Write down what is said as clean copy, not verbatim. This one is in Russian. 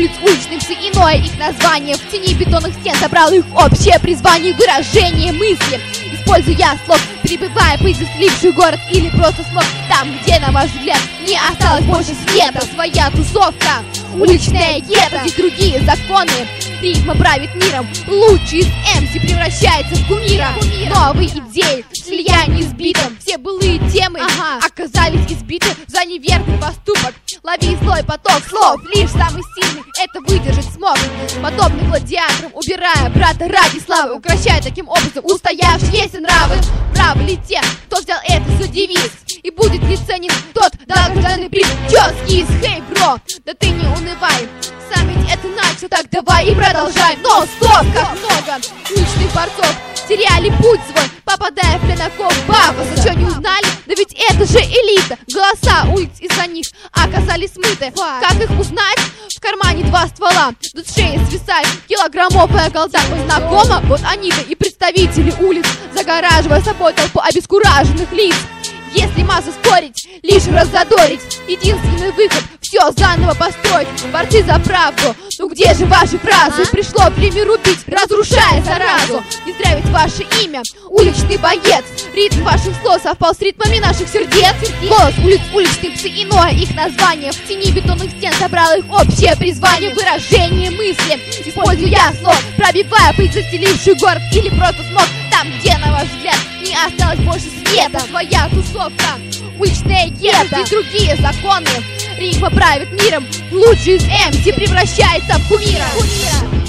улиц, уличных все иное их название. В тени бетонных стен собрал их общее призвание, выражение мысли. Используя слог, прибывая по заселивший город или просто смог. Там, где, на ваш взгляд, не осталось больше света. Своя тусовка, уличная гетто, здесь другие законы. Ритма правит миром, лучший из МС превращается в кумира. Новые идеи, слияние с битом. Все былые темы оказались избиты за неверный поступок. Лови злой поток слов, лишь самый сильный это выдержать смог. Подобный гладиаторам, убирая брата ради славы, укращая таким образом устоявшиеся нравы. Правы ли те, кто взял это за девиз? И будет ли ценен тот долгожданный приз? Чёткий из хей, бро, да ты не унывай. Сам ведь это начал, так давай и продолжай. Но стоп, как много уличных борцов теряли путь свой, попадая в плен оков пафоса. Чё не узнали? Да ведь это же элита. Голоса улиц из-за них оказались смыты. Как их узнать? В кармане два ствола, тут с шеи свисает килограммовая голда. Знакомо? Вот они-то и представители улиц, загораживая собой толпу обескураженных лиц. Если массу спорить, лишь раззадорить, единственный выход — все заново построить. Борцы за правду, ну где же ваши фразы? Пришло время рубить, разрушая заразу. Не зря ведь ваше имя — уличный боец. Ритм ваших слов совпал с ритмами наших сердец. Голос улиц, уличных псы, иное их название. В тени бетонных стен собрал их общее призвание, выражение мысли. Используя слов, пробивая пыль, застеливший город или просто смог. Там, где, на ваш взгляд, не осталось больше света. Своя тусовка, уличная гетто, здесь другие законы. Ритма правит миром, лучший из МС превращается в кумира.